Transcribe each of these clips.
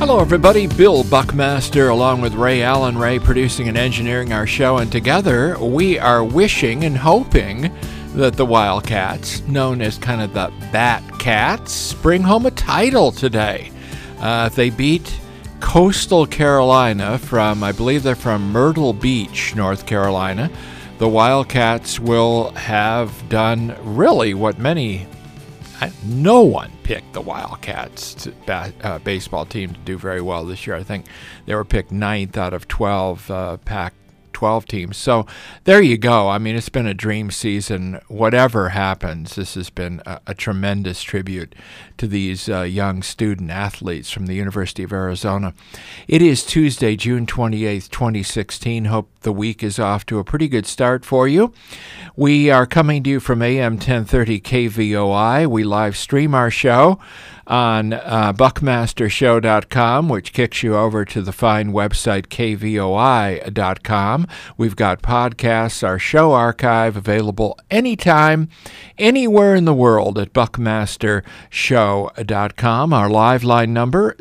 Hello, everybody. Bill Buckmaster, along with Ray Allen Ray, producing and engineering our show. And together, we are wishing and hoping that the Wildcats, known as kind of the Bat Cats, bring home a title today. If they beat Coastal Carolina from, I believe they're from Myrtle Beach, North Carolina, the Wildcats will have done really what no one picked the Wildcats baseball team to do very well this year. I think they were picked 9th out of 12 Pac-12 teams. So there you go. I mean, it's been a dream season. Whatever happens, this has been a tremendous tribute to these young student athletes from the University of Arizona. It is Tuesday, June 28th, 2016. Hope the week is off to a pretty good start for you. We are coming to you from AM 1030 KVOI. We live stream our show on buckmastershow.com, which kicks you over to the fine website kvoi.com. We've got podcasts, our show archive available anytime, anywhere in the world at buckmastershow.com. Our live line number,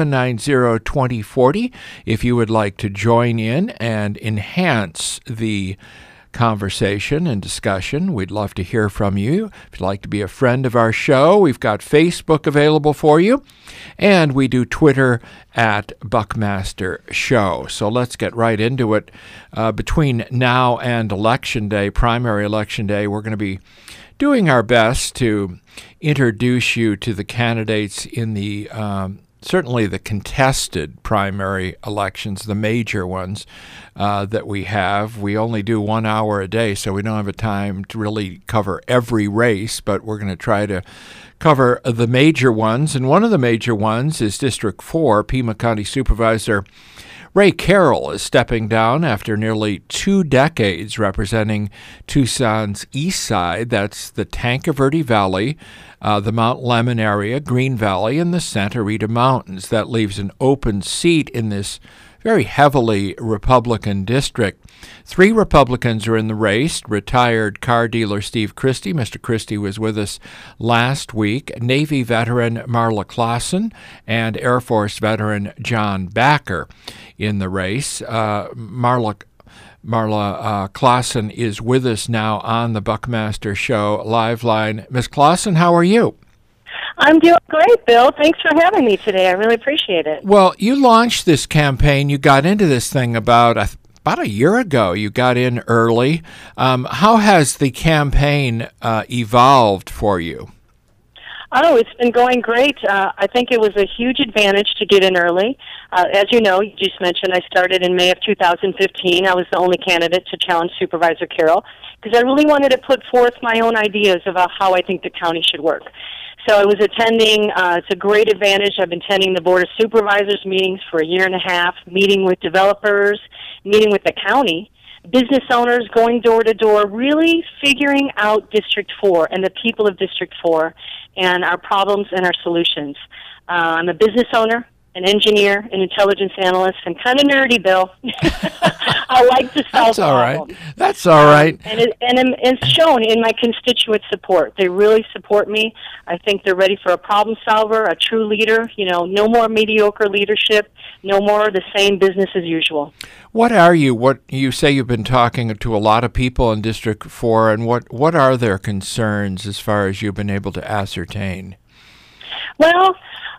790-2040, if you would like to join in and enhance the conversation and discussion. We'd love to hear from you. If you'd like to be a friend of our show, we've got Facebook available for you, and we do Twitter at Buckmaster Show. So let's get right into it. Between now and Election Day, primary Election Day, we're going to be doing our best to introduce you to the candidates in the certainly the contested primary elections, the major ones that we have. We only do 1 hour a day, so we don't have a time to really cover every race, but we're going to try to cover the major ones. And one of the major ones is District 4. Pima County Supervisor Ray Carroll is stepping down after nearly 2 decades representing Tucson's east side. That's the Tanque Verde Valley, the Mount Lemmon area, Green Valley, and the Santa Rita Mountains. That leaves an open seat in this very heavily Republican district. 3 Republicans are in the race. Retired car dealer Steve Christie. Mr. Christie was with us last week. Navy veteran Marla Clausen and Air Force veteran John Backer in the race. Marla Clausen is with us now on the Buckmaster Show live line. Ms. Clausen, how are you? I'm doing great, Bill. Thanks for having me today. I really appreciate it. Well, you launched this campaign. You got into this thing about a year ago. You got in early. How has the campaign evolved for you? Oh, it's been going great. I think it was a huge advantage to get in early. As you know, you just mentioned I started in May of 2015. I was the only candidate to challenge Supervisor Carroll because I really wanted to put forth my own ideas about how I think the county should work. So I was attending, it's a great advantage. I've been attending the Board of Supervisors meetings for 1.5 years, meeting with developers, meeting with the county, business owners, going door to door, really figuring out District 4 and the people of District 4 and our problems and our solutions. I'm a business owner, an engineer, an intelligence analyst, and kind of nerdy, Bill. I like to solve problems. That's all right. And it's shown in my constituent support. They really support me. I think they're ready for a problem solver, a true leader. You know, no more mediocre leadership, no more the same business as usual. What are you? What you say you've been talking to a lot of people in District 4, and what are their concerns as far as you've been able to ascertain? Well,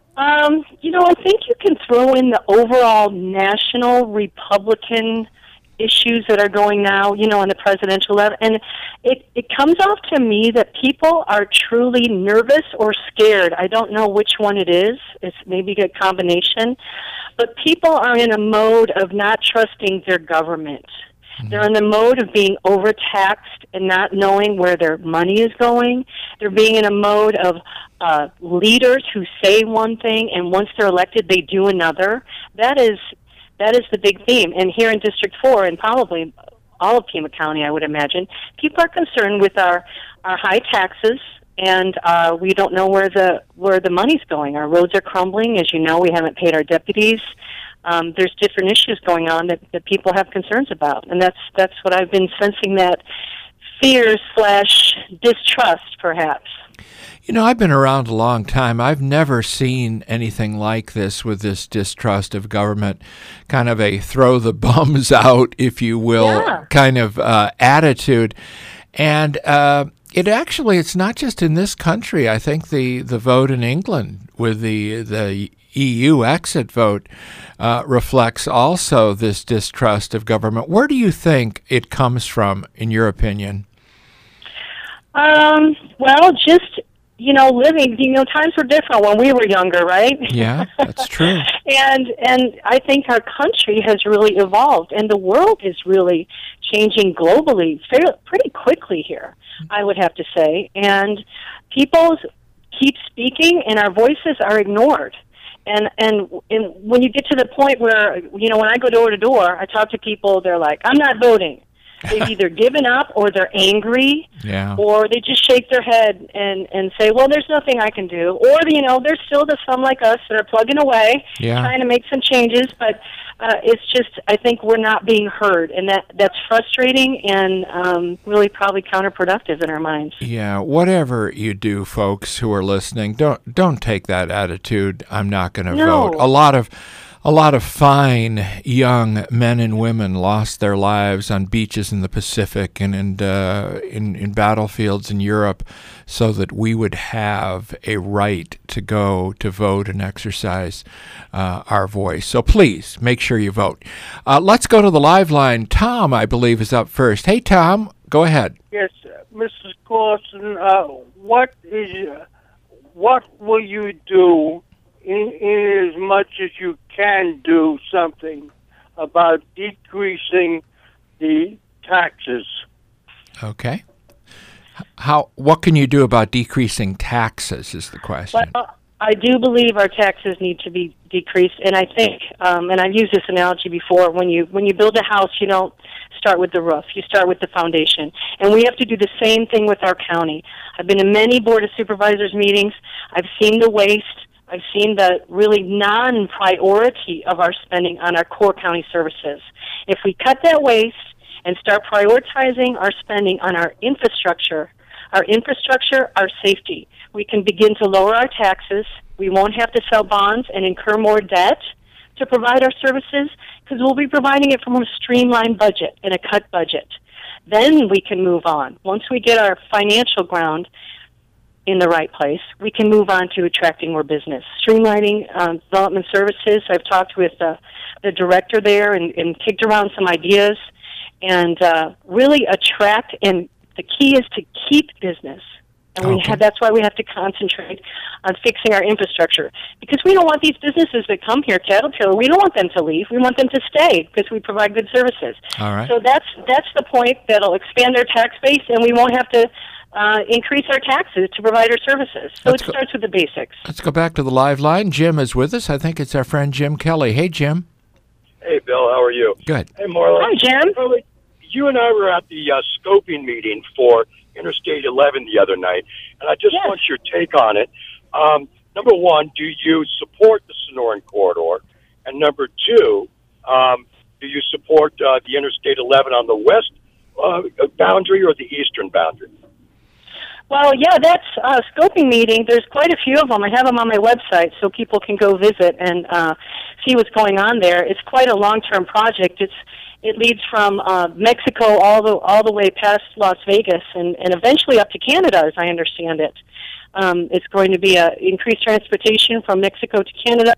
I think you can throw in the overall national Republican issues that are going now, on the presidential level. And it comes off to me that people are truly nervous or scared. I don't know which one it is. It's maybe a combination. But people are in a mode of not trusting their government. They're in the mode of being overtaxed and not knowing where their money is going. They're being in a mode of leaders who say one thing and once they're elected they do another. That is the big theme. And here in District 4 and probably all of Pima County, I would imagine, people are concerned with our high taxes, and we don't know where the money's going. Our roads are crumbling. As you know, we haven't paid our deputies. There's different issues going on that people have concerns about, and that's what I've been sensing, that fear/distrust, perhaps. You know, I've been around a long time. I've never seen anything like this with this distrust of government, kind of a throw the bums out, if you will, kind of attitude. And it's not just in this country. I think the vote in England with the EU exit vote reflects also this distrust of government. Where do you think it comes from, in your opinion? Well, just, living, times were different when we were younger, right? Yeah, that's true. and I think our country has really evolved, and the world is really changing globally pretty quickly here, I would have to say. And people keep speaking, and our voices are ignored. And when you get to the point where, when I go door to door, I talk to people, they're like, I'm not voting. They've either given up or they're angry, or they just shake their head and say, well, there's nothing I can do. Or, there's still some like us that are plugging away, trying to make some changes, but it's just, I think we're not being heard, and that's frustrating and really probably counterproductive in our minds. Yeah, whatever you do, folks who are listening, don't take that attitude, I'm not going to vote. A lot of fine young men and women lost their lives on beaches in the Pacific and in battlefields in Europe so that we would have a right to go to vote and exercise our voice. So please, make sure you vote. Let's go to the live line. Tom, I believe, is up first. Hey, Tom, go ahead. Yes, Mrs. Clausen, what will you do in as much as you can do something about decreasing the taxes? Okay. What can you do about decreasing taxes is the question. Well, I do believe our taxes need to be decreased, and I think, and I've used this analogy before, when you build a house, you don't start with the roof, you start with the foundation. And we have to do the same thing with our county. I've been in many Board of Supervisors meetings. I've seen the waste. I've seen the really non-priority of our spending on our core county services. If we cut that waste and start prioritizing our spending on our infrastructure, our safety, we can begin to lower our taxes. We won't have to sell bonds and incur more debt to provide our services because we'll be providing it from a streamlined budget and a cut budget. Then we can move on. Once we get our financial ground in the right place, we can move on to attracting more business. Streamlining development services. I've talked with the director there and kicked around some ideas and really attract, and the key is to keep business. And that's why we have to concentrate on fixing our infrastructure. Because we don't want these businesses that come here, Caterpillar, we don't want them to leave. We want them to stay because we provide good services. All right. So that's the point. That'll expand our tax base, and we won't have to increase our taxes to provide our services. So it starts with the basics. Let's go back to the live line. Jim is with us. I think it's our friend Jim Kelly. Hey, Jim. Hey, Bill. How are you? Good. Hey, Marla. Hi, Jim. You and I were at the scoping meeting for Interstate 11 the other night, and I just want your take on it. Number one, do you support the Sonoran Corridor? And number two, do you support the Interstate 11 on the west boundary or the eastern boundary? Well, yeah, that's a scoping meeting. There's quite a few of them. I have them on my website so people can go visit and see what's going on there. It's quite a long-term project. It leads from Mexico all the way past Las Vegas and eventually up to Canada, as I understand it. It's going to be increased transportation from Mexico to Canada.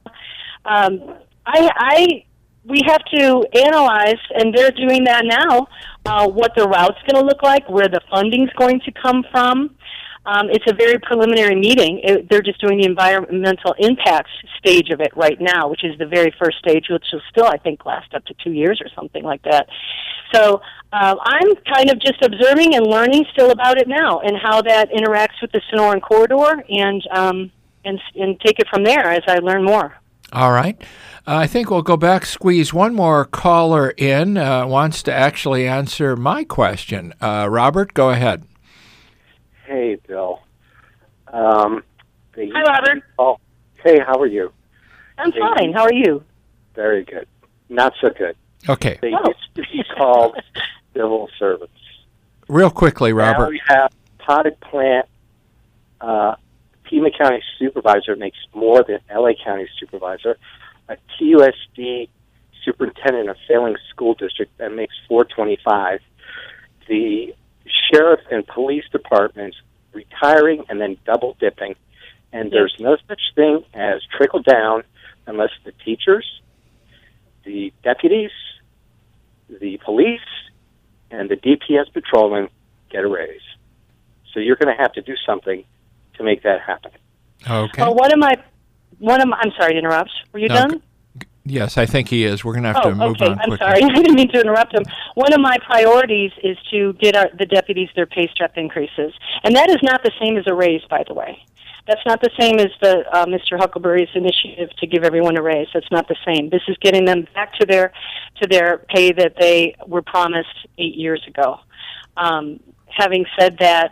We have to analyze, and they're doing that now, what the route's going to look like, where the funding's going to come from. It's a very preliminary meeting. They're just doing the environmental impacts stage of it right now, which is the very first stage, which will still, I think, last up to 2 years or something like that. So I'm kind of just observing and learning still about it now and how that interacts with the Sonoran Corridor and take it from there as I learn more. All right. I think we'll go back, squeeze one more caller in, wants to actually answer my question. Robert, go ahead. Hey, Bill. Hi, Robert. Oh, hey, how are you? I'm fine. How are you? Very good. Not so good. Okay. They used to be called civil servants. Real quickly, Robert. Now we have potted plant Pima County supervisor makes more than LA County supervisor. A TUSD superintendent of failing school district that makes $425. The sheriff and police departments retiring and then double dipping. And there's no such thing as trickle down unless the teachers, the deputies, the police, and the DPS patrolmen get a raise. So you're going to have to do something to make that happen. Okay. Well, I'm sorry to interrupt. Were you done? Yes, I think he is. We're going to have to move on quickly. I'm sorry. I didn't mean to interrupt him. One of my priorities is to get the deputies their pay step increases. And that is not the same as a raise, by the way. That's not the same as the Mr. Huckleberry's initiative to give everyone a raise. That's not the same. This is getting them back to their pay that they were promised 8 years ago. Having said that,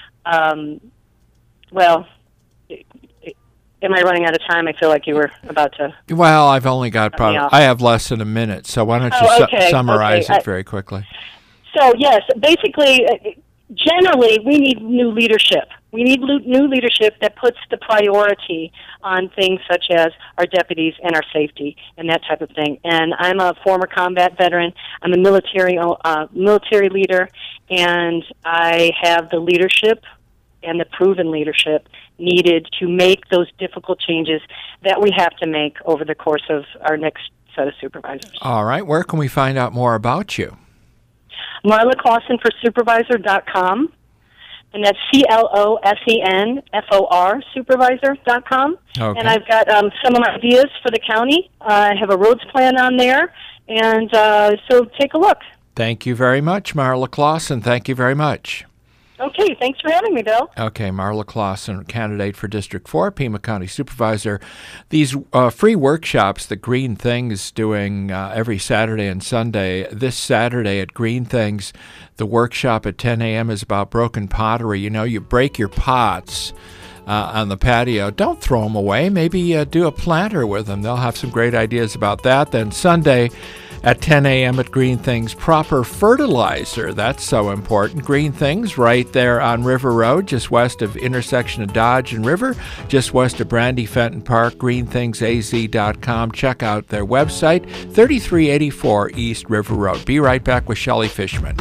am I running out of time? I feel like you were about to... Well, I've only got I have less than a minute, so why don't you summarize it very quickly? So, yes, basically, generally, we need new leadership. We need new leadership that puts the priority on things such as our deputies and our safety and that type of thing. And I'm a former combat veteran. I'm a military leader, and I have the leadership and the proven leadership needed to make those difficult changes that we have to make over the course of our next set of supervisors. All right. Where can we find out more about you? Marla Clausen for supervisor.com, and that's CLOSENFOR supervisor.com. Okay. And I've got some of my ideas for the county. I have a roads plan on there, and so take a look. Thank you very much, Marla Clausen. Thank you very much. Okay, thanks for having me, Bill. Okay, Marla Clausen, candidate for District 4, Pima County Supervisor. These free workshops that Green Things is doing every Saturday and Sunday. This Saturday at Green Things, the workshop at 10 a.m. is about broken pottery. You know, you break your pots on the patio. Don't throw them away. Maybe do a planter with them. They'll have some great ideas about that. Then Sunday, at 10 a.m. at Green Things, proper fertilizer. That's so important. Green Things right there on River Road, just west of intersection of Dodge and River, just west of Brandy Fenton Park, greenthingsaz.com. Check out their website, 3384 East River Road. Be right back with Shelley Fishman.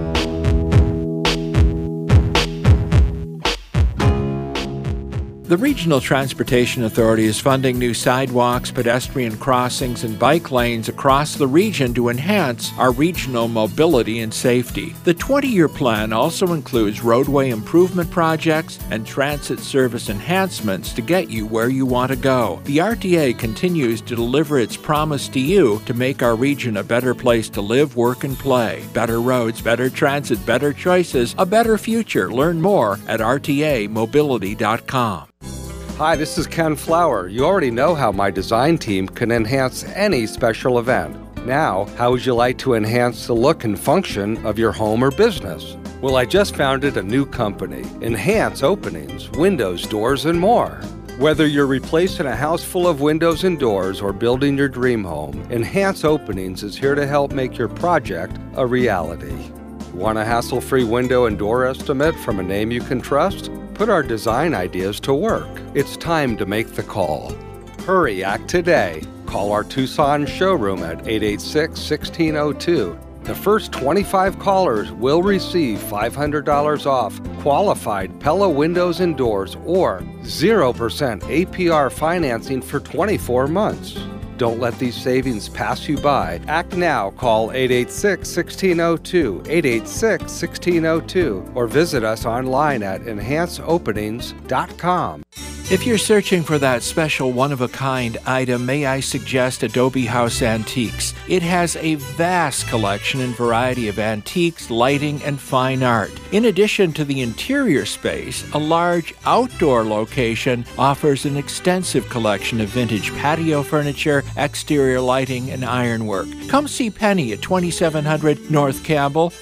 The Regional Transportation Authority is funding new sidewalks, pedestrian crossings, and bike lanes across the region to enhance our regional mobility and safety. The 20-year plan also includes roadway improvement projects and transit service enhancements to get you where you want to go. The RTA continues to deliver its promise to you to make our region a better place to live, work, and play. Better roads, better transit, better choices, a better future. Learn more at rtamobility.com. Hi, this is Ken Flower. You already know how my design team can enhance any special event. Now, how would you like to enhance the look and function of your home or business? Well, I just founded a new company, Enhance Openings, windows, doors, and more. Whether you're replacing a house full of windows and doors or building your dream home, Enhance Openings is here to help make your project a reality. Want a hassle-free window and door estimate from a name you can trust? Put our design ideas to work. It's time to make the call. Hurry, act today. Call our Tucson showroom at 886-1602. The first 25 callers will receive $500 off qualified Pella windows and doors or 0% APR financing for 24 months. Don't let these savings pass you by. Act now. Call 886-1602, 886-1602, or visit us online at enhanceopenings.com. If you're searching for that special one-of-a-kind item, may I suggest Adobe House Antiques. It has a vast collection and variety of antiques, lighting, and fine art. In addition to the interior space, a large outdoor location offers an extensive collection of vintage patio furniture, exterior lighting, and ironwork. Come see Penny at 2700 North Campbell,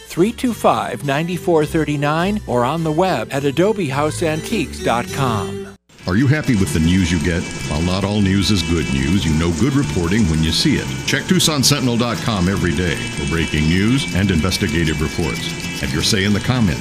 325-9439, or on the web at adobehouseantiques.com. Are you happy with the news you get? While not all news is good news, you know good reporting when you see it. Check TucsonSentinel.com every day for breaking news and investigative reports. Have your say in the comments.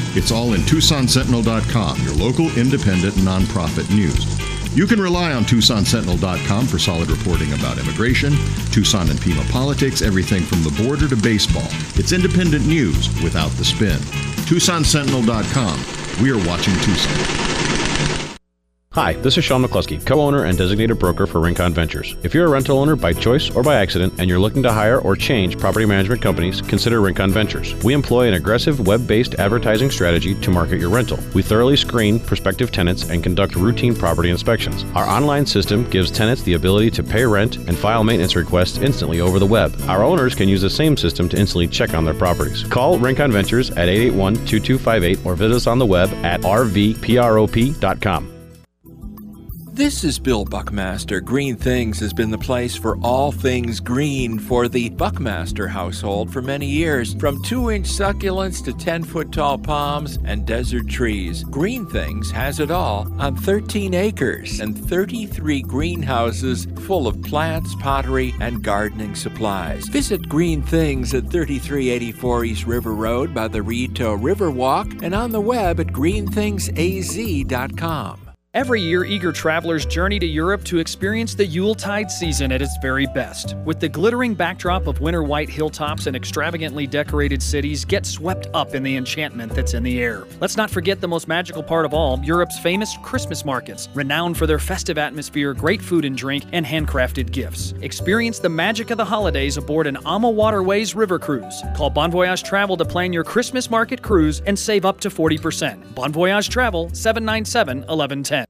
It's all in TucsonSentinel.com, your local independent nonprofit news. You can rely on TucsonSentinel.com for solid reporting about immigration, Tucson and Pima politics, everything from the border to baseball. It's independent news without the spin. TucsonSentinel.com. We are watching Tucson. Hi, this is Sean McCluskey, co-owner and designated broker for Rincon Ventures. If you're a rental owner by choice or by accident and you're looking to hire or change property management companies, consider Rincon Ventures. We employ an aggressive web-based advertising strategy to market your rental. We thoroughly screen prospective tenants and conduct routine property inspections. Our online system gives tenants the ability to pay rent and file maintenance requests instantly over the web. Our owners can use the same system to instantly check on their properties. Call Rincon Ventures at 881-2258 or visit us on the web at rvprop.com. This is Bill Buckmaster. Green Things has been the place for all things green for the Buckmaster household for many years. From 2-inch succulents to 10-foot tall palms and desert trees, Green Things has it all on 13 acres and 33 greenhouses full of plants, pottery, and gardening supplies. Visit Green Things at 3384 East River Road by the Rito Riverwalk and on the web at greenthingsaz.com. Every year, eager travelers journey to Europe to experience the Yuletide season at its very best. With the glittering backdrop of winter white hilltops and extravagantly decorated cities, get swept up in the enchantment that's in the air. Let's not forget the most magical part of all, Europe's famous Christmas markets, renowned for their festive atmosphere, great food and drink, and handcrafted gifts. Experience the magic of the holidays aboard an AMA Waterways river cruise. Call Bon Voyage Travel to plan your Christmas market cruise and save up to 40%. Bon Voyage Travel, 797-1110.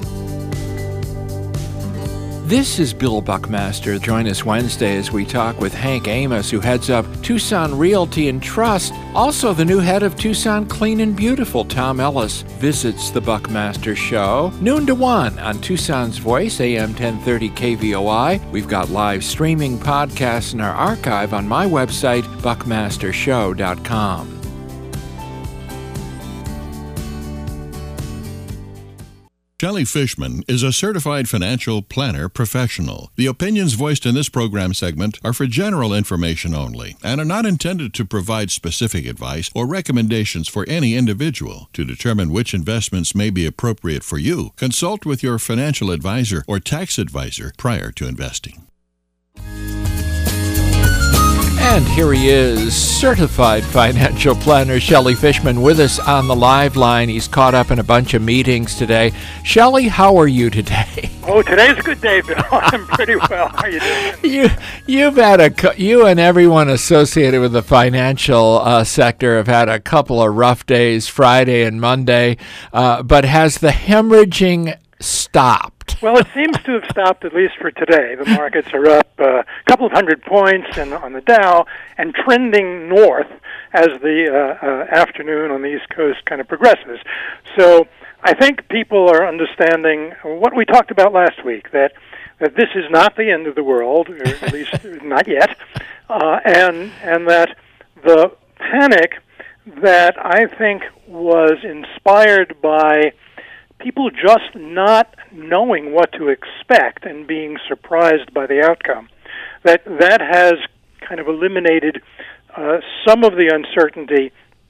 This is Bill Buckmaster. Join us Wednesday as we talk with Hank Amos, who heads up Tucson Realty and Trust. Also, the new head of Tucson Clean and Beautiful, Tom Ellis, visits the Buckmaster Show. Noon to 1 on Tucson's Voice, AM 1030 KVOI. We've got live streaming podcasts in our archive on my website, buckmastershow.com. Shelley Fishman is a certified financial planner professional. The opinions voiced in this program segment are for general information only and are not intended to provide specific advice or recommendations for any individual. To determine which investments may be appropriate for you, consult with your financial advisor or tax advisor prior to investing. And here he is, certified financial planner Shelley Fishman, with us on the live line. He's caught up in a bunch of meetings today. Shelley, how are you today? Oh, today's a good day, Bill. I'm pretty well. How are you doing? You and everyone associated with the financial sector have had a couple of rough days, Friday and Monday. But has the hemorrhaging stopped? Well, it seems to have stopped, at least for today. The markets are up a couple of 100 points on the Dow and trending north as the afternoon on the East Coast kind of progresses. So I think people are understanding what we talked about last week, that this is not the end of the world, or at least not yet, and that the panic that I think was inspired by people just not knowing what to expect and being surprised by the outcome, that has kind of eliminated some of the uncertainty,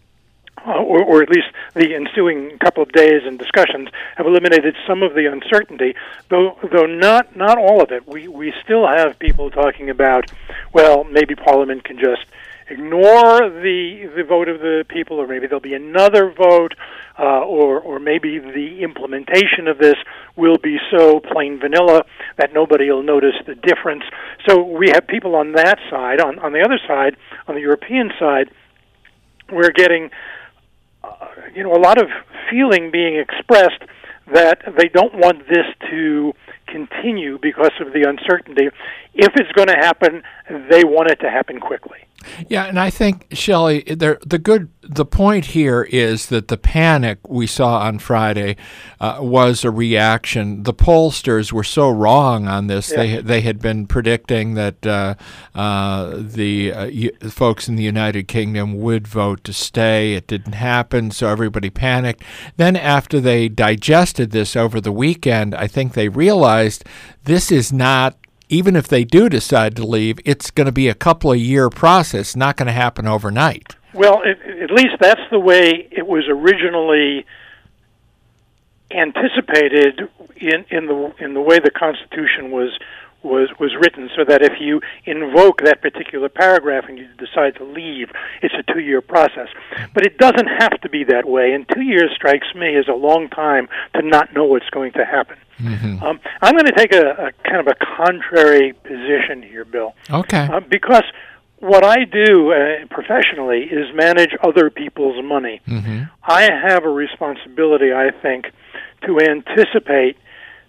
or at least the ensuing couple of days and discussions have eliminated some of the uncertainty, though not all of it. We still have people talking about, well, maybe Parliament can just ignore the vote of the people, or maybe there'll be another vote, or maybe the implementation of this will be so plain vanilla that nobody will notice the difference. So we have people on that side. On the other side, on the European side, we're getting a lot of feeling being expressed that they don't want this to continue because of the uncertainty. If it's going to happen, they want it to happen quickly. Yeah, and I think, Shelley, the point here is that the panic we saw on Friday was a reaction. The pollsters were so wrong on this. Yeah. They had been predicting that the folks in the United Kingdom would vote to stay. It didn't happen, so everybody panicked. Then after they digested this over the weekend, I think they realized this is not, even if they do decide to leave, it's going to be a couple of year process, not going to happen overnight. Well, at least that's the way it was originally anticipated in the way the Constitution was written, so that if you invoke that particular paragraph and you decide to leave, it's a 2-year process. But it doesn't have to be that way, and 2 years strikes me as a long time to not know what's going to happen. Mm-hmm. I'm going to take a kind of a contrary position here, Bill. Okay. Because what I do professionally is manage other people's money. Mm-hmm. I have a responsibility, I think, to anticipate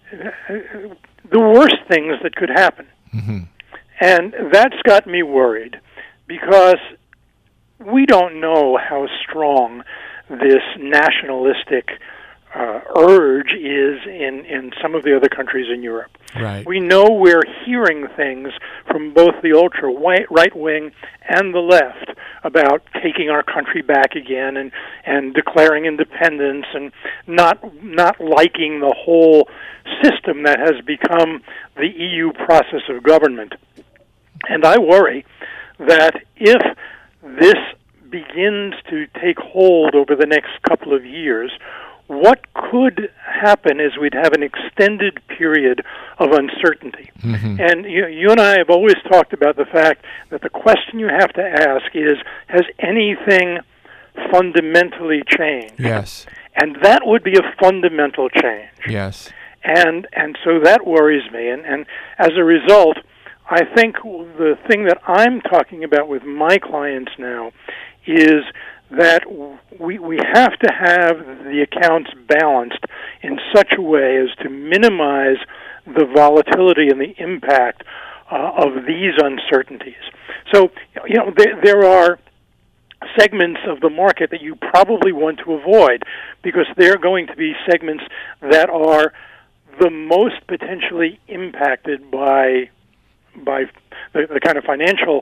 the worst things that could happen. Mm-hmm. And that's got me worried, because we don't know how strong this nationalistic urge is in some of the other countries in Europe. Right. We know we're hearing things from both the ultra-right wing and the left about taking our country back again and declaring independence and not liking the whole system that has become the EU process of government. And I worry that if this begins to take hold over the next couple of years, what could happen is we'd have an extended period of uncertainty. Mm-hmm. And you and I have always talked about the fact that the question you have to ask is, has anything fundamentally changed? Yes. And that would be a fundamental change. Yes. And so that worries me. And as a result, I think the thing that I'm talking about with my clients now is that we have to have the accounts balanced in such a way as to minimize the volatility and the impact of these uncertainties. So, there are segments of the market that you probably want to avoid, because they're going to be segments that are the most potentially impacted by the kind of financial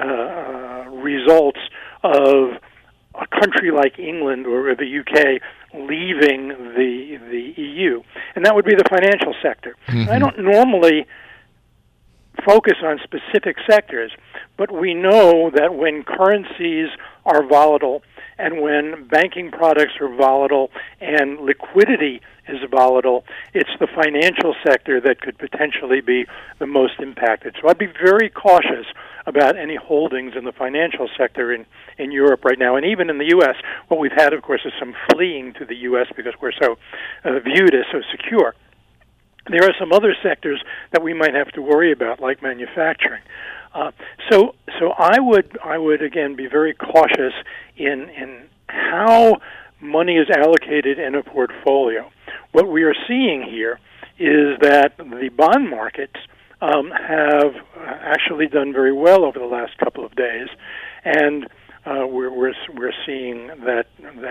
results of a country like England or the UK leaving the EU, and that would be the financial sector. Mm-hmm. I don't normally focus on specific sectors, but we know that when currencies are volatile and when banking products are volatile and liquidity is volatile, it's the financial sector that could potentially be the most impacted. So I'd be very cautious about any holdings in the financial sector in Europe right now. And even in the U.S., what we've had, of course, is some fleeing to the U.S. because we're so viewed as so secure. There are some other sectors that we might have to worry about, like manufacturing. So I would again be very cautious in how money is allocated in a portfolio. What we are seeing here is that the bond markets have actually done very well over the last couple of days, and we're seeing that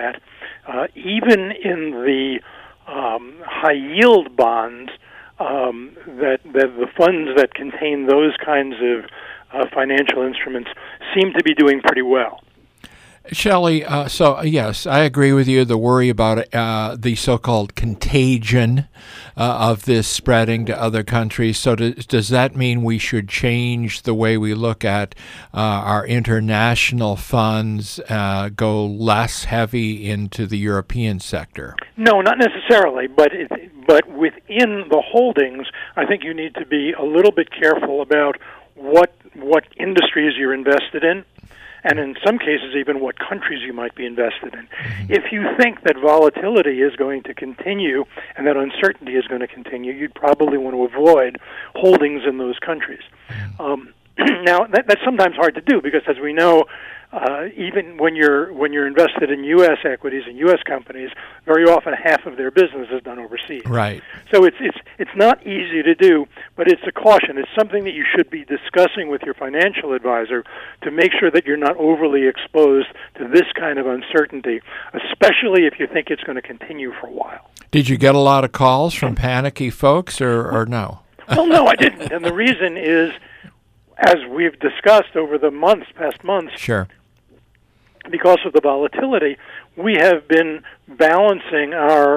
even in the high yield bonds, that the funds that contain those kinds of financial instruments seem to be doing pretty well. Shelley, so yes, I agree with you. The worry about the so-called contagion of this spreading to other countries. So does that mean we should change the way we look at our international funds, go less heavy into the European sector? No, not necessarily, but within the holdings, I think you need to be a little bit careful about what industries you're invested in, and in some cases even what countries you might be invested in. Mm-hmm. If you think that volatility is going to continue and that uncertainty is going to continue, you'd probably want to avoid holdings in those countries. Now, that's sometimes hard to do because, as we know, even when you're invested in U.S. equities and U.S. companies, very often half of their business is done overseas. Right. So it's not easy to do, but it's a caution. It's something that you should be discussing with your financial advisor to make sure that you're not overly exposed to this kind of uncertainty, especially if you think it's going to continue for a while. Did you get a lot of calls from panicky folks, or no? Well, no, I didn't, and the reason is, as we've discussed over the past months, sure, because of the volatility, we have been balancing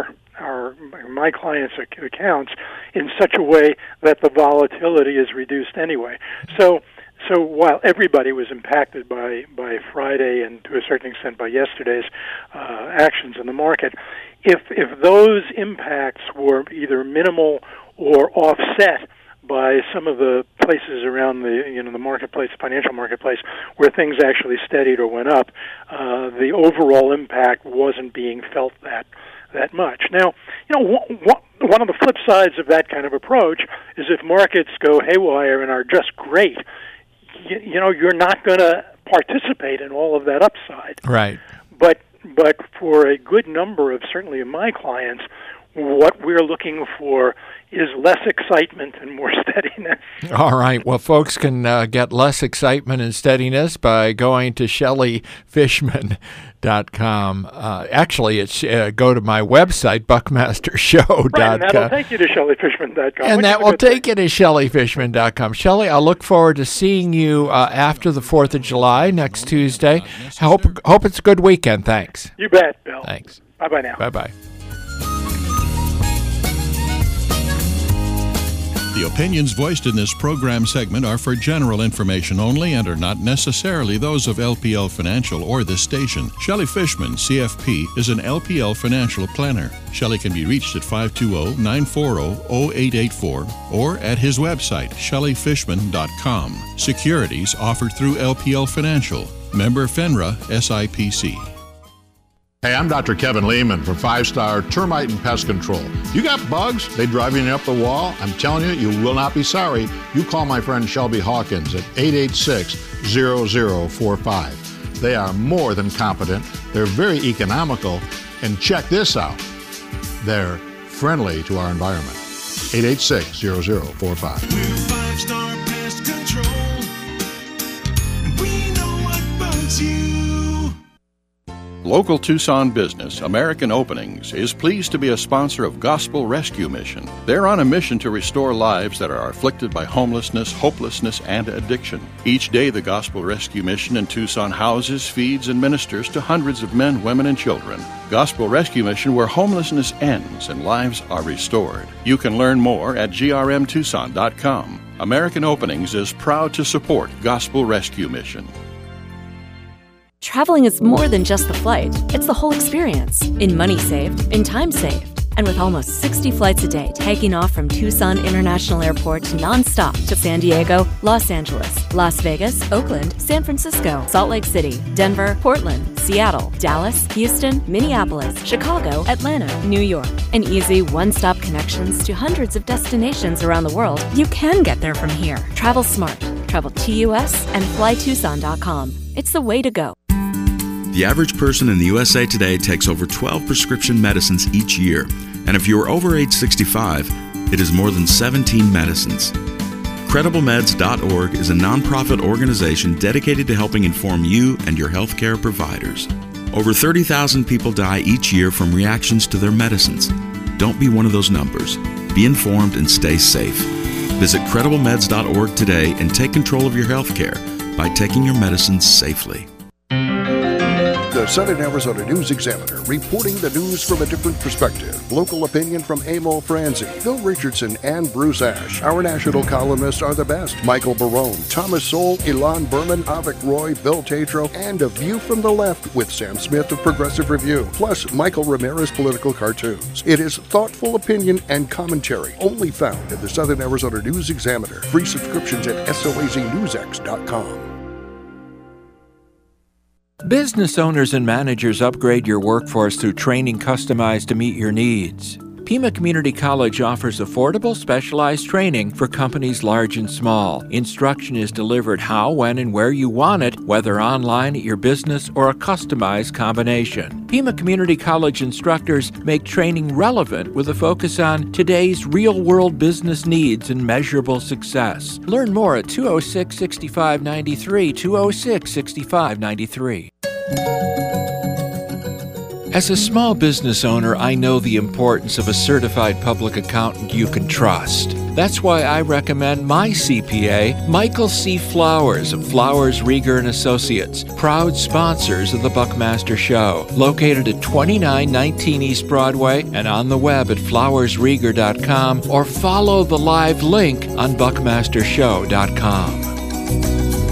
my clients' accounts in such a way that the volatility is reduced anyway. So So while everybody was impacted by Friday and to a certain extent by yesterday's actions in the market, if those impacts were either minimal or offset by some of the places around the marketplace, the financial marketplace, where things actually steadied or went up, the overall impact wasn't being felt that much. Now, one of the flip sides of that kind of approach is if markets go haywire and are just great, you're not going to participate in all of that upside. Right. But for a good number of certainly of my clients, what we're looking for is less excitement and more steadiness. All right. Well, folks can get less excitement and steadiness by going to ShelleyFishman.com. Actually, it's go to my website, BuckmasterShow.com. Right, and that'll take you to ShelleyFishman.com. And that will take you to ShelleyFishman.com. Shelley, I look forward to seeing you after the 4th of July next Tuesday. Hope it's a good weekend. Thanks. You bet, Bill. Thanks. Bye-bye now. Bye-bye. The opinions voiced in this program segment are for general information only and are not necessarily those of LPL Financial or this station. Shelley Fishman, CFP, is an LPL financial planner. Shelley can be reached at 520-940-0884 or at his website, ShelleyFishman.com. Securities offered through LPL Financial. Member FINRA SIPC. Hey, I'm Dr. Kevin Lehman from 5-Star Termite and Pest Control. You got bugs? They driving you up the wall? I'm telling you, you will not be sorry. You call my friend Shelby Hawkins at 886-0045. They are more than competent. They're very economical. And check this out. They're friendly to our environment. 886-0045. We're 5-Star Pest Control. We know what bugs you. Local Tucson business, American Openings, is pleased to be a sponsor of Gospel Rescue Mission. They're on a mission to restore lives that are afflicted by homelessness, hopelessness, and addiction. Each day, the Gospel Rescue Mission in Tucson houses, feeds, and ministers to hundreds of men, women, and children. Gospel Rescue Mission, where homelessness ends and lives are restored. You can learn more at grmtucson.com. American Openings is proud to support Gospel Rescue Mission. Traveling is more than just the flight. It's the whole experience. In money saved, in time saved. And with almost 60 flights a day taking off from Tucson International Airport nonstop to San Diego, Los Angeles, Las Vegas, Oakland, San Francisco, Salt Lake City, Denver, Portland, Seattle, Dallas, Houston, Minneapolis, Chicago, Atlanta, New York. And easy one-stop connections to hundreds of destinations around the world. You can get there from here. Travel smart. Travel TUS and flytucson.com. It's the way to go. The average person in the USA today takes over 12 prescription medicines each year. And if you are over age 65, it is more than 17 medicines. CredibleMeds.org is a nonprofit organization dedicated to helping inform you and your healthcare providers. Over 30,000 people die each year from reactions to their medicines. Don't be one of those numbers. Be informed and stay safe. Visit CredibleMeds.org today and take control of your healthcare by taking your medicines safely. The Southern Arizona News Examiner, reporting the news from a different perspective. Local opinion from Emil Franzi, Bill Richardson, and Bruce Ash. Our national columnists are the best. Michael Barone, Thomas Sowell, Ilan Berman, Avik Roy, Bill Tatro, and A View from the Left with Sam Smith of Progressive Review. Plus, Michael Ramirez political cartoons. It is thoughtful opinion and commentary, only found in the Southern Arizona News Examiner. Free subscriptions at SOAZNewsX.com. Business owners and managers upgrade your workforce through training customized to meet your needs. Pima Community College offers affordable, specialized training for companies large and small. Instruction is delivered how, when, and where you want it, whether online at your business or a customized combination. Pima Community College instructors make training relevant with a focus on today's real-world business needs and measurable success. Learn more at 206-6593, 206-6593. As a small business owner, I know the importance of a certified public accountant you can trust. That's why I recommend my CPA, Michael C. Flowers of Flowers, Rieger & Associates, proud sponsors of the Buckmaster Show, located at 2919 East Broadway and on the web at flowersrieger.com or follow the live link on buckmastershow.com.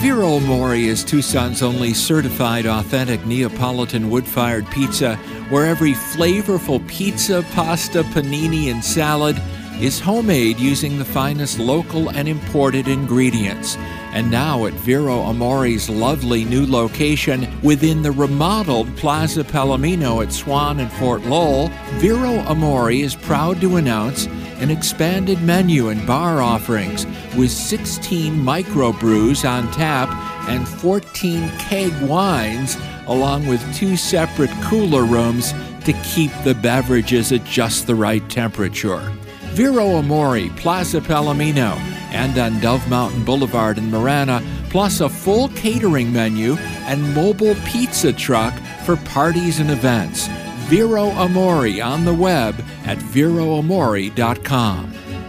Vero Amore is Tucson's only certified authentic Neapolitan wood-fired pizza, where every flavorful pizza, pasta, panini, and salad is homemade using the finest local and imported ingredients. And now at Vero Amore's lovely new location within the remodeled Plaza Palomino at Swan and Fort Lowell, Vero Amore is proud to announce an expanded menu and bar offerings with 16 microbrews on tap and 14 keg wines, along with 2 separate cooler rooms to keep the beverages at just the right temperature. Vero Amore, Plaza Palomino, and on Dove Mountain Boulevard in Marana, plus a full catering menu and mobile pizza truck for parties and events. Vero Amore on the web at veroamore.com.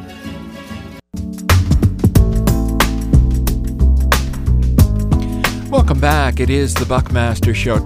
Welcome back. It is the Buckmaster Show,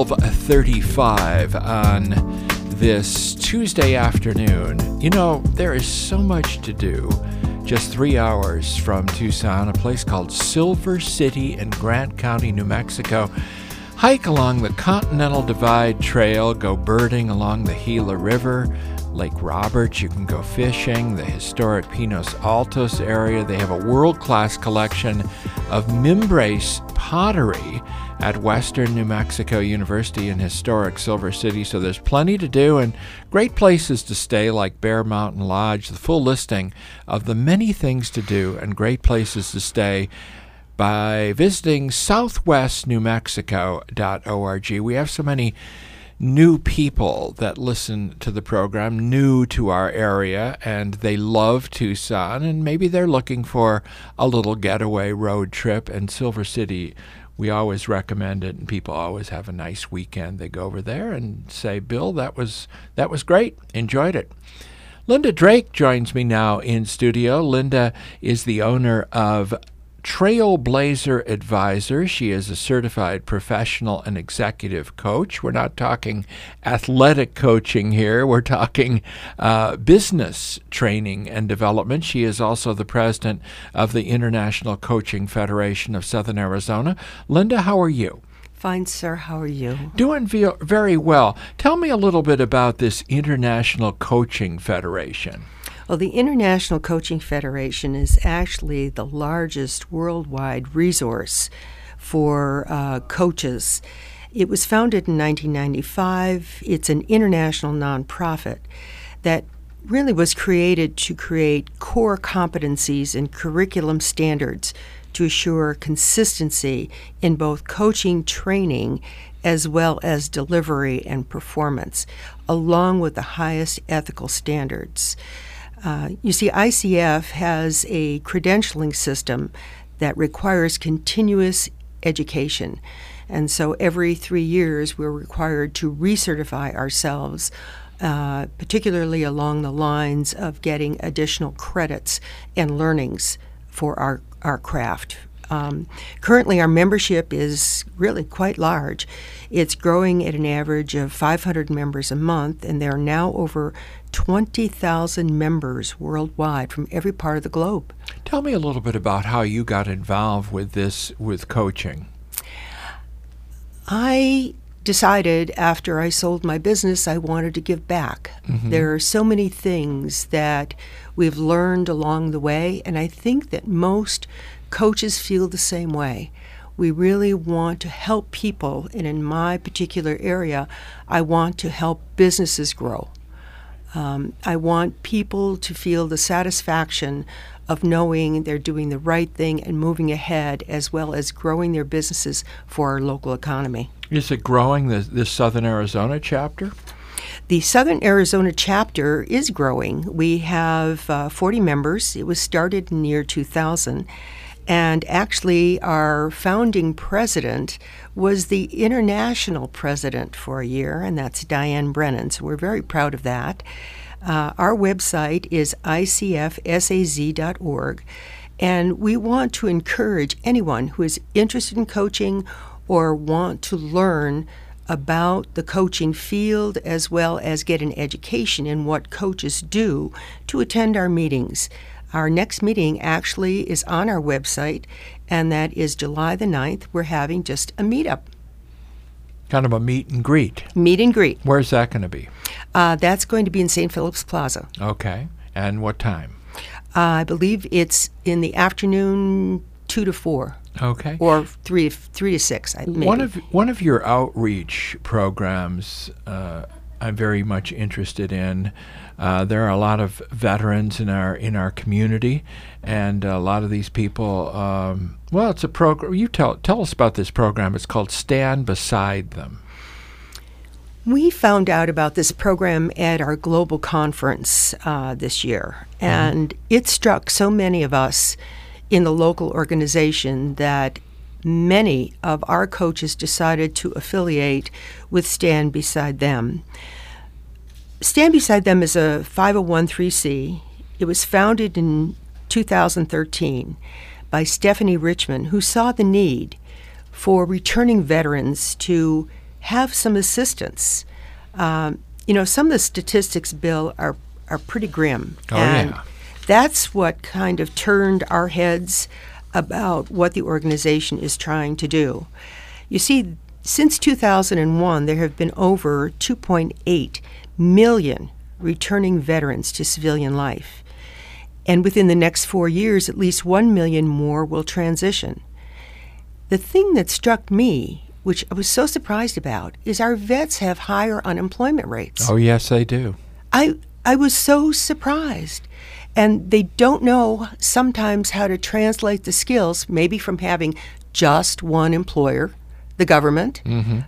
12:35 on this Tuesday afternoon. You know, there is so much to do just 3 hours from Tucson, a place called Silver City in Grant County, New Mexico. Hike along the Continental Divide Trail, go birding along the Gila River, Lake Roberts. You can go fishing, the historic Pinos Altos area. They have a world-class collection of Mimbres pottery at Western New Mexico University in historic Silver City. So there's plenty to do and great places to stay like Bear Mountain Lodge. The full listing of the many things to do and great places to stay by visiting southwestnewmexico.org. We have so many new people that listen to the program, new to our area, and they love Tucson, and maybe they're looking for a little getaway road trip. And Silver City, we always recommend it, and people always have a nice weekend. They go over there and say, Bill, that was great, enjoyed it. Linda Drake joins me now in studio. Linda is the owner of Trailblazer Advisor. She is a certified professional and executive coach. We're not talking athletic coaching here. We're talking business training and development. She is also the president of the International Coaching Federation of Southern Arizona. Linda, how are you? Fine, sir. How are you? Doing very well. Tell me a little bit about this International Coaching Federation. Well, the International Coaching Federation is actually the largest worldwide resource for coaches. It was founded in 1995. It's an international nonprofit that really was created to create core competencies and curriculum standards to assure consistency in both coaching training as well as delivery and performance, along with the highest ethical standards. You see, ICF has a credentialing system that requires continuous education. And so every 3 years, we're required to recertify ourselves, particularly along the lines of getting additional credits and learnings for our craft. Currently, our membership is really quite large. It's growing at an average of 500 members a month, and there are now over 20,000 members worldwide from every part of the globe. Tell me a little bit about how you got involved with coaching. I decided after I sold my business I wanted to give back. Mm-hmm. There are so many things that we've learned along the way, and I think that most coaches feel the same way. We really want to help people, and in my particular area, I want to help businesses grow. I want people to feel the satisfaction of knowing they're doing the right thing and moving ahead, as well as growing their businesses for our local economy. Is it growing, the Southern Arizona chapter? The Southern Arizona chapter is growing. We have 40 members. It was started in the year 2000. And actually, our founding president was the international president for a year, and that's Diane Brennan. So we're very proud of that. Our website is icfsaz.org, and we want to encourage anyone who is interested in coaching or want to learn about the coaching field as well as get an education in what coaches do to attend our meetings. Our next meeting actually is on our website, and that is July the 9th. We're having just a meetup. Kind of a meet and greet. Meet and greet. Where's that going to be? That's going to be in St. Philip's Plaza. Okay. And what time? I believe it's in the afternoon, 2 to 4. Okay. Or 3 to 6, maybe. One of your outreach programs I'm very much interested in. There are a lot of veterans in our community, and a lot of these people. Well, it's a program. You tell us about this program. It's called Stand Beside Them. We found out about this program at our global conference this year, and it struck so many of us in the local organization that many of our coaches decided to affiliate with Stand Beside Them. Stand Beside Them is a 501(c)(3). It was founded in 2013 by Stephanie Richmond, who saw the need for returning veterans to have some assistance. Some of the statistics, Bill, are pretty grim. That's what kind of turned our heads about what the organization is trying to do. You see, since 2001, there have been over 2.8 million returning veterans to civilian life. And within the next 4 years, at least 1 million more will transition. The thing that struck me, which I was so surprised about, is our vets have higher unemployment rates. Oh, yes, they do. I was so surprised. And they don't know sometimes how to translate the skills, maybe from having just one employer, the government,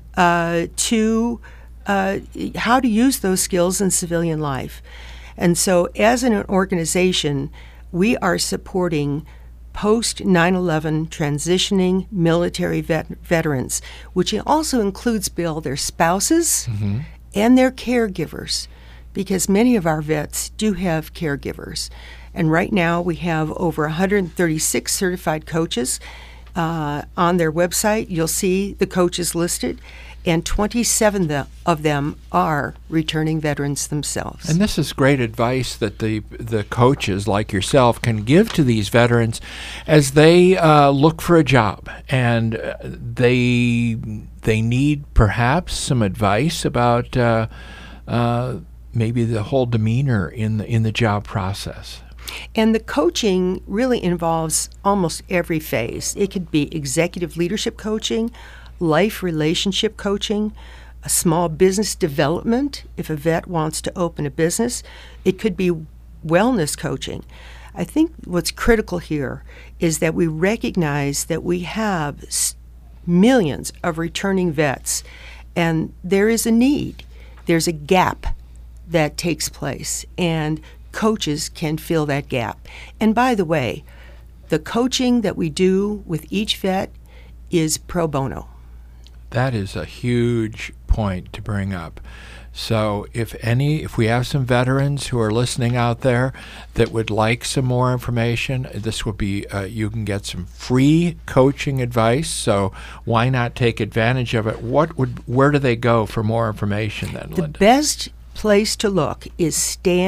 to how to use those skills in civilian life. And so as an organization, we are supporting post 9/11 transitioning military veterans, which also includes, Bill, their spouses and their caregivers, because many of our vets do have caregivers. And right now we have over 136 certified coaches. On their website, you'll see the coaches listed, and 27 of them are returning veterans themselves. And this is great advice that the coaches like yourself can give to these veterans as they look for a job, and they need perhaps some advice about maybe the whole demeanor in the job process. And the coaching really involves almost every phase. It could be executive leadership coaching, life relationship coaching, a small business development if a vet wants to open a business. It could be wellness coaching. I think what's critical here is that we recognize that we have millions of returning vets, and there is a need. There's a gap that takes place, and coaches can fill that gap. And by the way, the coaching that we do with each vet is pro bono. That is a huge point to bring up. So if we have some veterans who are listening out there that would like some more information, this would be, you can get some free coaching advice. So why not take advantage of it? Where do they go for more information then, Linda? The best place to look is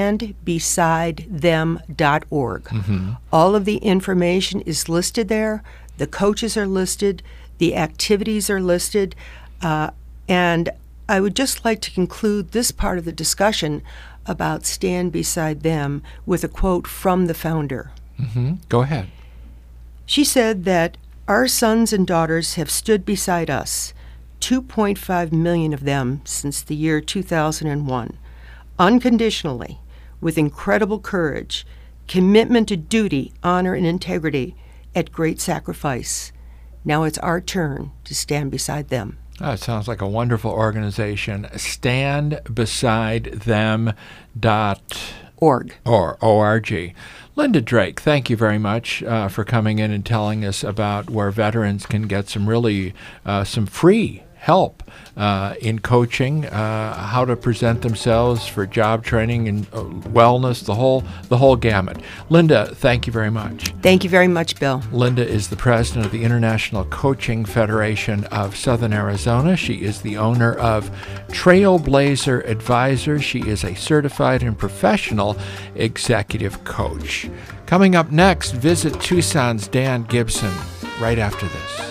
standbesidethem.org. All of the information is listed there. The coaches are listed. The activities are listed. And I would just like to conclude this part of the discussion about Stand Beside Them with a quote from the founder. Go ahead. She said that our sons and daughters have stood beside us, 2.5 million of them since the year 2001, unconditionally, with incredible courage, commitment to duty, honor, and integrity at great sacrifice. Now it's our turn to stand beside them. Oh, it sounds like a wonderful organization. Standbesitethem.org. Linda Drake, thank you very much for coming in and telling us about where veterans can get some really some free help in coaching, how to present themselves for job training and wellness, the whole gamut. Linda, thank you very much. Thank you very much, Bill. Linda is the president of the International Coaching Federation of Southern Arizona. She is the owner of Trailblazer Advisors. She is a certified and professional executive coach. Coming up next, visit Tucson's Dan Gibson right after this.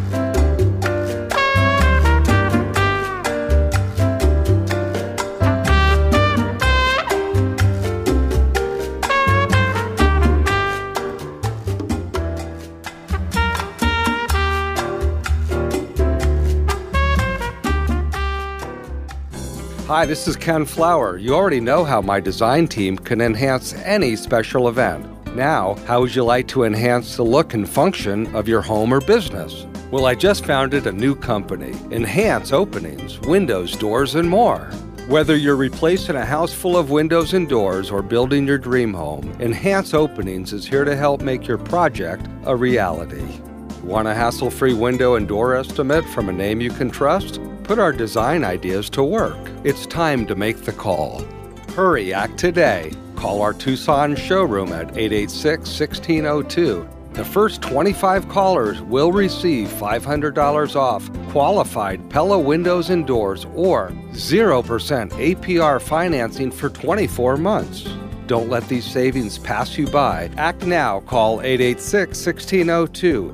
Hi, this is Ken Flower. You already know how my design team can enhance any special event. Now, how would you like to enhance the look and function of your home or business? Well, I just founded a new company, Enhance Openings, windows, doors, and more. Whether you're replacing a house full of windows and doors or building your dream home, Enhance Openings is here to help make your project a reality. Want a hassle-free window and door estimate from a name you can trust? Put our design ideas to work. It's time to make the call. Hurry, act today. Call our Tucson showroom at 886-1602. The first 25 callers will receive $500 off qualified Pella windows and doors or 0% APR financing for 24 months. Don't let these savings pass you by. Act now. Call 886-1602,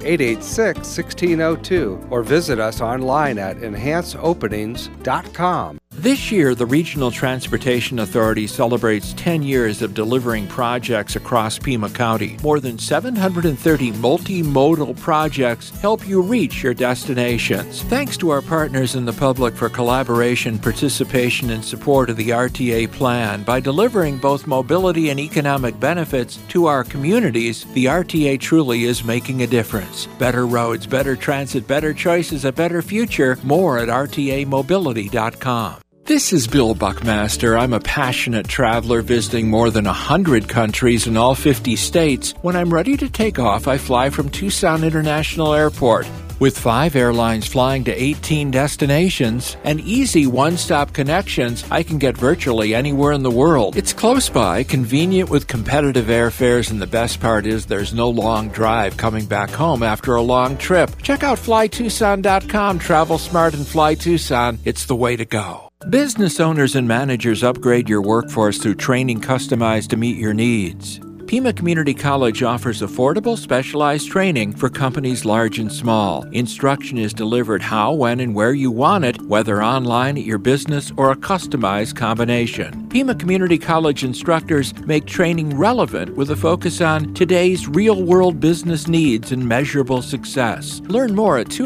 886-1602, or visit us online at enhanceopenings.com. This year, the Regional Transportation Authority celebrates 10 years of delivering projects across Pima County. More than 730 multimodal projects help you reach your destinations. Thanks to our partners in the public for collaboration, participation, and support of the RTA plan. By delivering both mobility and economic benefits to our communities, the RTA truly is making a difference. Better roads, better transit, better choices, a better future. More at rtamobility.com. This is Bill Buckmaster. I'm a passionate traveler visiting more than 100 countries in all 50 states. When I'm ready to take off, I fly from Tucson International Airport. With 5 airlines flying to 18 destinations and easy one-stop connections, I can get virtually anywhere in the world. It's close by, convenient with competitive airfares, and the best part is there's no long drive coming back home after a long trip. Check out flytucson.com. Travel smart and fly Tucson. It's the way to go. Business owners and managers, upgrade your workforce through training customized to meet your needs. Pima Community College offers affordable, specialized training for companies large and small. Instruction is delivered how, when, and where you want it, whether online at your business or a customized combination. Pima Community College instructors make training relevant with a focus on today's real-world business needs and measurable success. Learn more at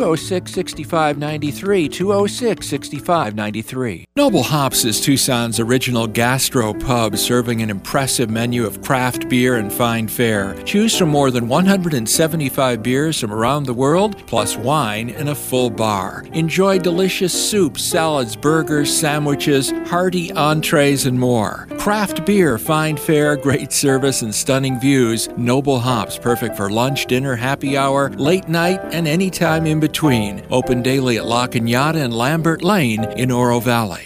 206-6593, 206-6593. Noble Hops is Tucson's original gastro pub, serving an impressive menu of craft beer and fine fare. Choose from more than 175 beers from around the world, plus wine and a full bar. Enjoy delicious soups, salads, burgers, sandwiches, hearty entrees, and more. Craft beer, fine fare, great service, and stunning views. Noble Hops, perfect for lunch, dinner, happy hour, late night, and any time in between. Open daily at La Cañada and Lambert Lane in Oro Valley.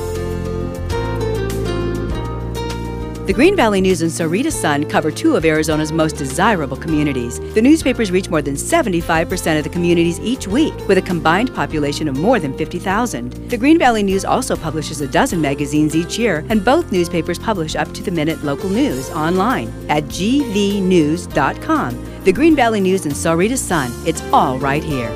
The Green Valley News and Sahuarita Sun cover 2 of Arizona's most desirable communities. The newspapers reach more than 75% of the communities each week, with a combined population of more than 50,000. The Green Valley News also publishes a dozen magazines each year, and both newspapers publish up-to-the-minute local news online at gvnews.com. The Green Valley News and Sahuarita Sun, it's all right here.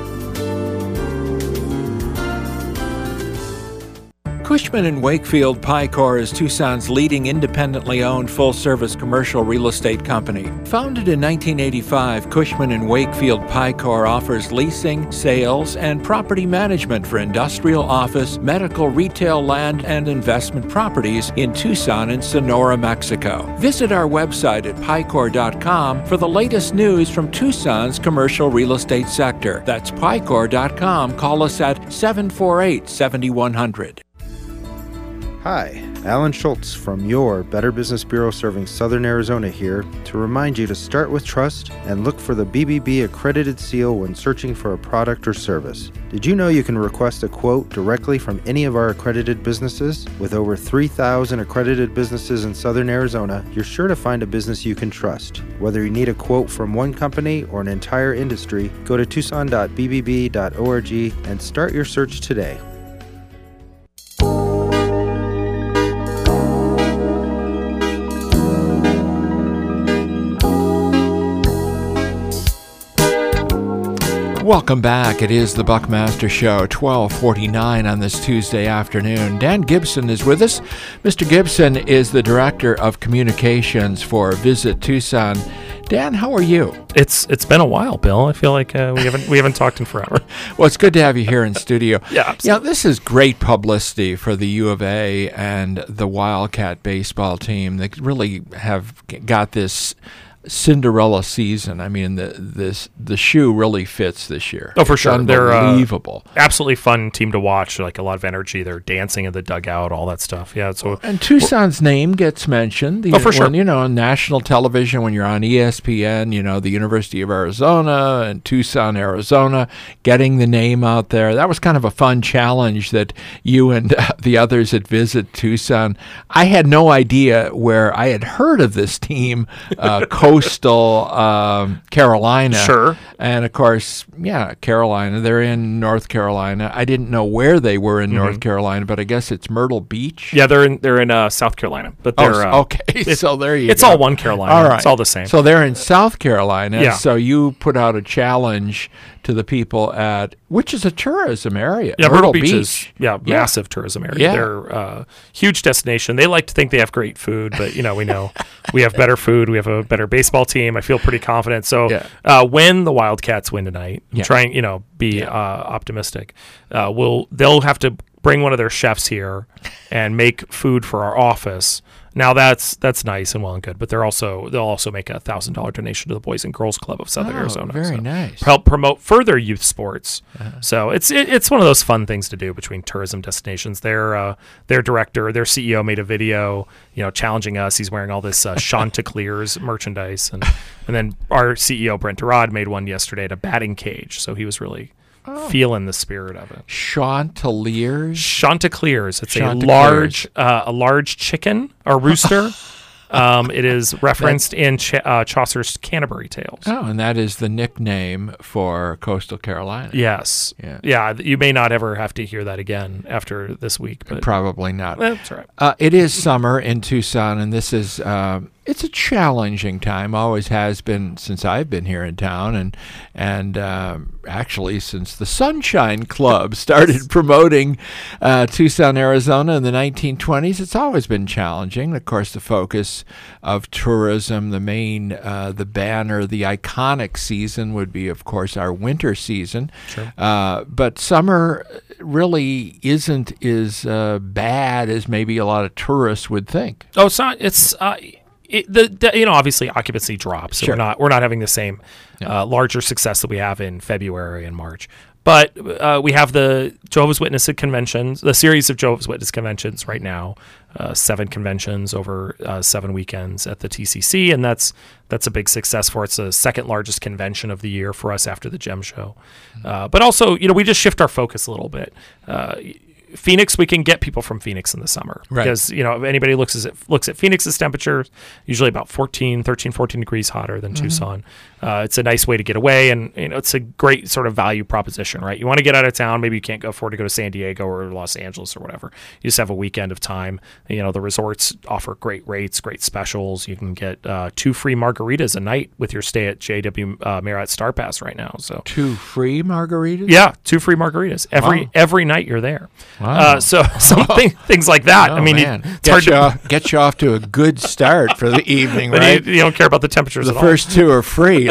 Cushman & Wakefield Picor is Tucson's leading independently owned full-service commercial real estate company. Founded in 1985, Cushman & Wakefield Picor offers leasing, sales, and property management for industrial, office, medical, retail, land, and investment properties in Tucson and Sonora, Mexico. Visit our website at picor.com for the latest news from Tucson's commercial real estate sector. That's picor.com. Call us at 748-7100. Hi, Alan Schultz from your Better Business Bureau serving Southern Arizona here to remind you to start with trust and look for the BBB accredited seal when searching for a product or service. Did you know you can request a quote directly from any of our accredited businesses? With over 3,000 accredited businesses in Southern Arizona, you're sure to find a business you can trust. Whether you need a quote from one company or an entire industry, go to tucson.bbb.org and start your search today. Welcome back. It is the Buckmaster Show, 12:49 on this Tuesday afternoon. Dan Gibson is with us. Mr. Gibson is the Director of Communications for Visit Tucson. Dan, how are you? It's been a while, Bill. I feel like we haven't talked in forever. Well, it's good to have you here in studio. Yeah, absolutely. This is great publicity for the U of A and the Wildcat baseball team. They really have got this Cinderella season. I mean, the shoe really fits this year. Oh, for sure. They're unbelievable. Absolutely fun team to watch. Like a lot of energy. They're dancing in the dugout, all that stuff. Yeah. So and Tucson's name gets mentioned. For sure. When, on national television, when you're on ESPN, the University of Arizona and Tucson, Arizona, getting the name out there. That was kind of a fun challenge that you and the others at Visit Tucson. I had no idea where I had heard of this team, Coastal Carolina. Sure. And of course, Carolina. They're in North Carolina. I didn't know where they were in North Carolina, but I guess it's Myrtle Beach. Yeah, they're in South Carolina. But they're okay. So there you go. It's all one Carolina. All right. It's all the same. So they're in South Carolina. Yeah. So you put out a challenge to the people which is a tourism area. Yeah, Myrtle Beach is massive tourism area. Yeah. They're a huge destination. They like to think they have great food, but we know we have better food. We have a better baseball team. I feel pretty confident. So when the Wildcats win tonight, I'm trying be optimistic. They'll have to bring one of their chefs here and make food for our office. Now that's nice and well and good, but they'll also make a $1,000 donation to the Boys and Girls Club of Southern Arizona. Very nice. Help promote further youth sports. So it's one of those fun things to do between tourism destinations. Their director, their CEO made a video, challenging us. He's wearing all this Chanticleers merchandise, and then our CEO Brent Durad made one yesterday at a batting cage. So he was really feeling the spirit of it. Chanticleers. It's a large chicken or rooster. It is referenced in Chaucer's Canterbury Tales. Oh, and that is the nickname for Coastal Carolina. Yes. Yeah. You may not ever have to hear that again after this week. But probably not. That's all right. It is summer in Tucson, and this is it's a challenging time. Always has been since I've been here in town, and actually since the Sunshine Club started promoting Tucson, Arizona in the 1920s. It's always been challenging. Of course, the focus of tourism, the main, the banner, the iconic season would be, of course, our winter season. Sure. But summer really isn't as bad as maybe a lot of tourists would think. Oh, it's not. It's obviously occupancy drops. So Sure. we're not having the same larger success that we have in February and March. But we have the Jehovah's Witness conventions, the series of Jehovah's Witness conventions right now, 7 conventions over 7 weekends at the TCC, and that's a big success for us. It's the second largest convention of the year for us after the Gem Show. But also, we just shift our focus a little bit. Phoenix, we can get people from Phoenix in the summer because, if anybody looks at Phoenix's temperatures, usually about 13, 14 degrees hotter than Tucson. It's a nice way to get away, and it's a great sort of value proposition, right? You want to get out of town, maybe you can't afford to go to San Diego or Los Angeles or whatever. You just have a weekend of time. The resorts offer great rates, great specials. You can get 2 free margaritas a night with your stay at JW Marriott Star Pass right now. So 2 free margaritas? Yeah, 2 free margaritas every night you're there. Wow. Things like that. Oh, man. It's hard to get you off to a good start for the evening, but right? You don't care about the temperatures The at all. first 2 are free. We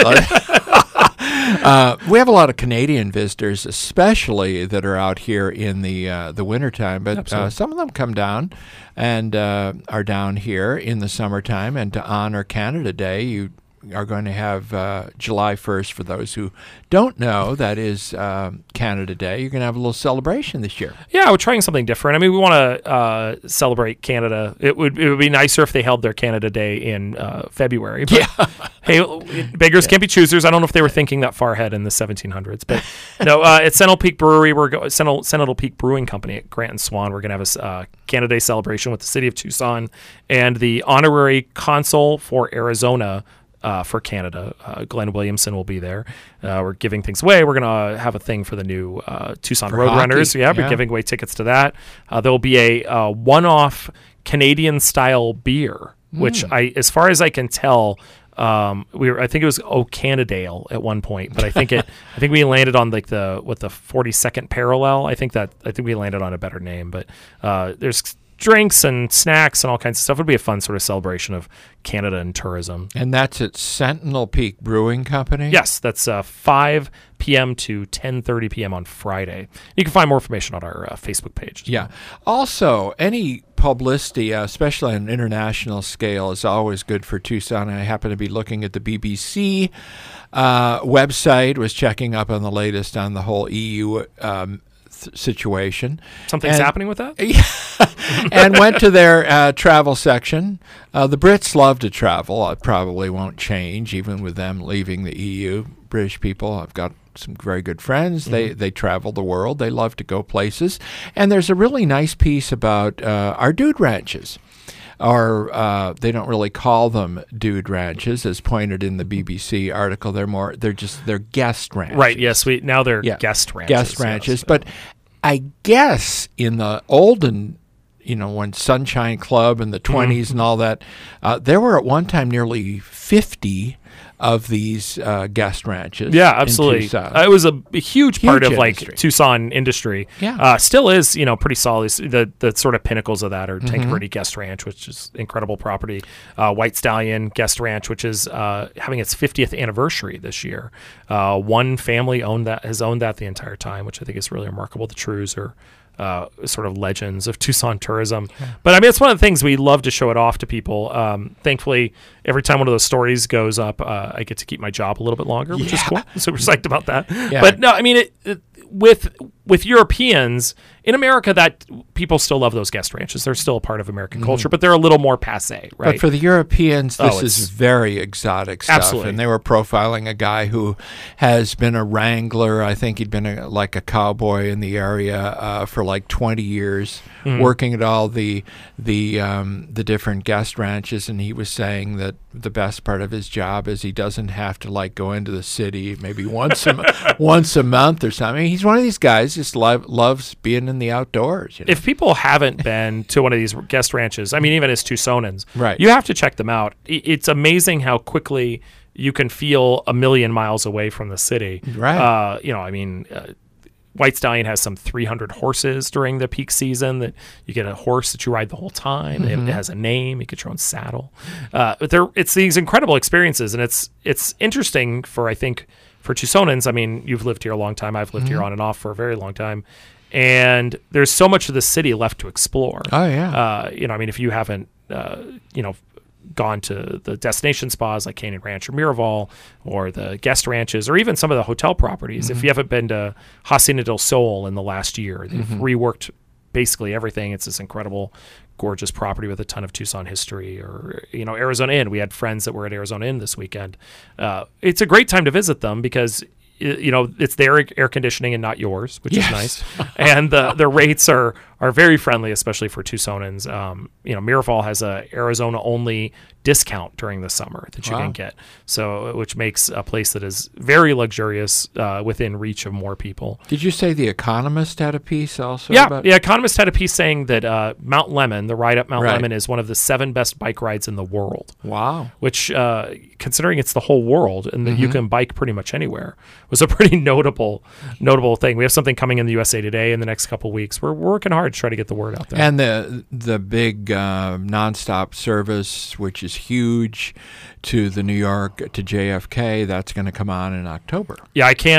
have a lot of Canadian visitors, especially that are out here in the wintertime, but some of them come down and are down here in the summertime. And to honor Canada Day, you are going to have July 1st. For those who don't know, that is Canada Day. You're going to have a little celebration this year. Yeah, we're trying something different. I mean, we want to celebrate Canada. It would be nicer if they held their Canada Day in February. But hey, beggars can't be choosers. I don't know if they were thinking that far ahead in the 1700s. But no, at Sentinel Peak Brewery, Sentinel Peak Brewing Company at Grant and Swan, we're going to have a Canada Day celebration with the city of Tucson and the honorary consul for Arizona for Canada. Glenn Williamson will be there. We're giving things away. We're going to have a thing for the new Tucson Roadrunners. Yeah, we're giving away tickets to that. There'll be a one-off Canadian-style beer, which as far as I can tell, I think it was Canadale at one point, but I think we landed on like the 42nd parallel. I think we landed on a better name, but there's drinks and snacks and all kinds of stuff. It'd be a fun sort of celebration of Canada and tourism. And that's at Sentinel Peak Brewing Company? Yes, that's 5 p.m. to 10:30 p.m. on Friday. You can find more information on our Facebook page. Yeah. Also, any publicity, especially on an international scale, is always good for Tucson. I happen to be looking at the BBC website, was checking up on the latest on the whole EU situation. Something's happening with that? And went to their travel section. The Brits love to travel. It probably won't change, even with them leaving the EU. British people, I've got some very good friends. They travel the world. They love to go places. And there's a really nice piece about our dude ranches. Or they don't really call them dude ranches, as pointed in the BBC article. They're guest ranches. Right. Yes. They're guest ranches. Guest ranches. Yes. But I guess in the olden, when Sunshine Club in the 20s and all that, there were at one time nearly 50 of these guest ranches. Yeah, absolutely. It was a huge part of industry. Tucson industry. Yeah. Still is, pretty solid. The sort of pinnacles of that are Tanque Verde Guest Ranch, which is incredible property. White Stallion Guest Ranch, which is having its 50th anniversary this year. One family has owned that the entire time, which I think is really remarkable. The Trues are sort of legends of Tucson tourism. Yeah. But I mean, it's one of the things we love to show it off to people. Thankfully, every time one of those stories goes up, I get to keep my job a little bit longer, which is cool. I'm super psyched about that. Yeah. But no, I mean, with Europeans in America, that people still love those guest ranches. They're still a part of American culture, but they're a little more passé, right? But for the Europeans, this is very exotic stuff. Absolutely. And they were profiling a guy who has been a wrangler. I think he'd been like a cowboy in the area for like 20 years, working at all the different guest ranches. And he was saying that the best part of his job is he doesn't have to like go into the city maybe once a month or something. He's one of these guys just loves being in the outdoors. If people haven't been to one of these guest ranches, I mean, even as Tucsonans, right, you have to check them out. It's amazing how quickly you can feel a million miles away from the city. Right. White Stallion has some 300 horses during the peak season. That you get a horse that you ride the whole time. It has a name. You get your own saddle. It's these incredible experiences, and it's interesting for Tucsonans. I mean, you've lived here a long time. I've lived here on and off for a very long time. And there's so much of the city left to explore. Oh, yeah. If you haven't, gone to the destination spas like Canyon Ranch or Miraval or the guest ranches or even some of the hotel properties, if you haven't been to Hacienda del Sol in the last year, they've reworked basically everything. It's this incredible, gorgeous property with a ton of Tucson history. Or, Arizona Inn. We had friends that were at Arizona Inn this weekend. It's a great time to visit them because it's their air conditioning and not yours, which is nice. And the rates are very friendly, especially for Tucsonans. Miraval has a Arizona only discount during the summer that you can get. So, which makes a place that is very luxurious within reach of more people. Did you say The Economist had a piece also? Yeah, The Economist had a piece saying that Mount Lemmon, the ride up Mount Lemmon, is one of the 7 best bike rides in the world. Wow. Which, considering it's the whole world and that you can bike pretty much anywhere, was a pretty notable thing. We have something coming in the USA Today in the next couple of weeks. We're working hard to try to get the word out there. And the big nonstop service, which is huge, to the New York, to JFK, that's going to come on in October. Yeah, I can't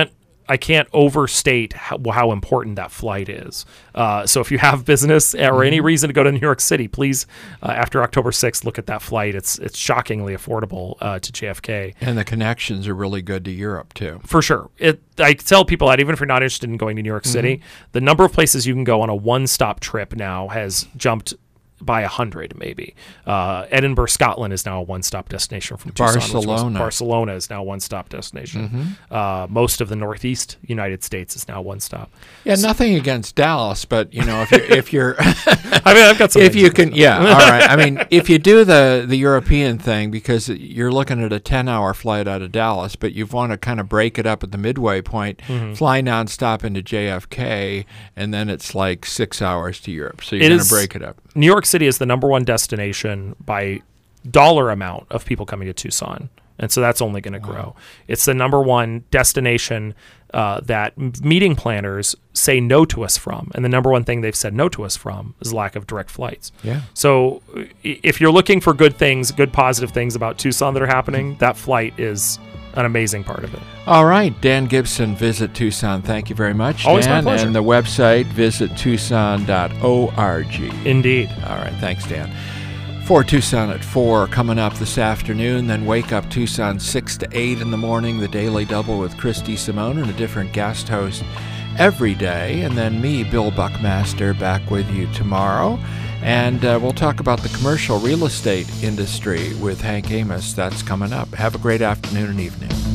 overstate how important that flight is. So if you have business or any reason to go to New York City, please, after October 6th, look at that flight. It's shockingly affordable to JFK. And the connections are really good to Europe, too. For sure. I tell people that even if you're not interested in going to New York City, the number of places you can go on a one-stop trip now has jumped by 100 maybe. Edinburgh, Scotland is now a one-stop destination from Tucson. Barcelona is now a one-stop destination. Most of the Northeast United States is now one-stop. Yeah, nothing against Dallas, but if you're I mean, I've got some. If you can, all right. I mean, if you do the European thing, because you're looking at a 10-hour flight out of Dallas, but you want to kind of break it up at the midway point, fly nonstop into JFK, and then it's like 6 hours to Europe. So you're going to break it up. New York City is the number one destination by dollar amount of people coming to Tucson. And so that's only going to grow. It's the number one destination that meeting planners say no to us from. And the number one thing they've said no to us from is lack of direct flights. Yeah. So if you're looking for good things, good positive things about Tucson that are happening, that flight is an amazing part of it. All right. Dan Gibson, Visit Tucson. Thank you very much, Always Dan. my pleasure. And the website, visittucson.org. Indeed. All right. Thanks, Dan. For Tucson at 4 coming up this afternoon, then Wake Up Tucson 6 to 8 in the morning, the Daily Double with Christy Simone and a different guest host every day, and then me, Bill Buckmaster, back with you tomorrow. And we'll talk about the commercial real estate industry with Hank Amos. That's coming up. Have a great afternoon and evening.